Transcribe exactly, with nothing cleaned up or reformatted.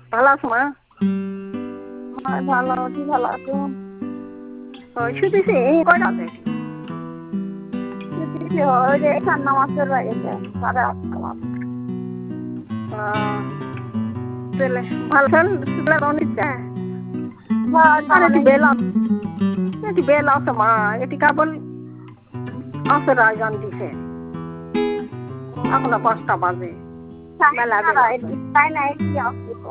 ভালো আছো মা? ভালো আছি, ভালো আছো? ওই শুতেছি এই কয়টা বাজে? শুতেছি ওই যে এখান নামাজের গেছে সাড়ে আটটা বাজে। তাহলে ভালো ছেলে অনেকটা এটি বেলা এটি বেলা আছে মা, এটি কেবল আসর আয়োজন দিছে এখনো পাঁচটা বাজে। মেলা তাই না